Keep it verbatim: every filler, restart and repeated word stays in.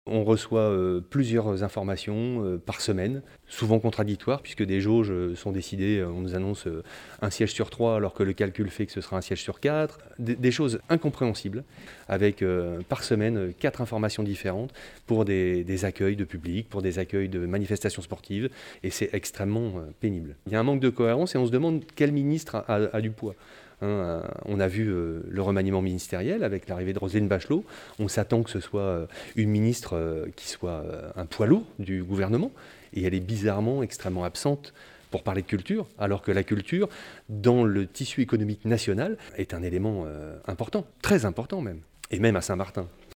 On reçoit euh, plusieurs informations euh, par semaine, souvent contradictoires, puisque des jauges euh, sont décidées, euh, on nous annonce euh, un siège sur trois, alors que le calcul fait que ce sera un siège sur quatre. Des, des choses incompréhensibles, avec euh, par semaine euh, quatre informations différentes pour des, des accueils de public, pour des accueils de manifestations sportives, et c'est extrêmement euh, pénible. Il y a un manque de cohérence et on se demande quel ministre a, a, a du poids. Hein, euh, on a vu euh, le remaniement ministériel avec l'arrivée de Roselyne Bachelot. On s'attend que ce soit euh, une ministre euh, qui soit euh, un poids lourd du gouvernement. Et elle est bizarrement extrêmement absente pour parler de culture, alors que la culture, dans le tissu économique national, est un élément euh, important, très important même, et même à Saint-Martin.